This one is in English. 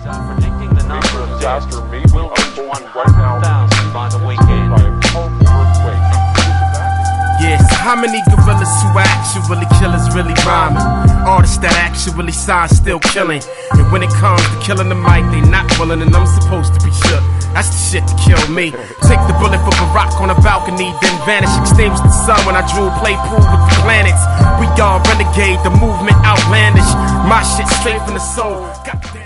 predicting the number of deaths will reach 100,000 by the weekend. Yeah, so how many gorillas who actually killers really rhyming? Artists that actually sign still killing. And when it comes to killing the mic, they not willing, and I'm supposed to be shook. That's the shit to kill me. Take the bullet for Barack on a balcony, then vanish, extinguish the sun when I drew play pool with the planets. We all renegade, the movement outlandish. My shit straight from the soul. Goddamn.